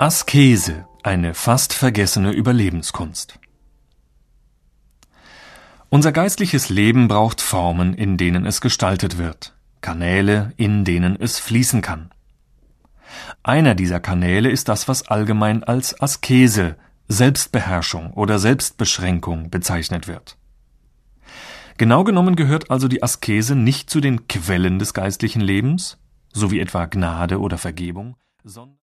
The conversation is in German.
Askese, eine fast vergessene Überlebenskunst. Unser geistliches Leben braucht Formen, in denen es gestaltet wird, Kanäle, in denen es fließen kann. Einer dieser Kanäle ist das, was allgemein als Askese, Selbstbeherrschung oder Selbstbeschränkung bezeichnet wird. Genau genommen gehört also die Askese nicht zu den Quellen des geistlichen Lebens, so wie etwa Gnade oder Vergebung, sondern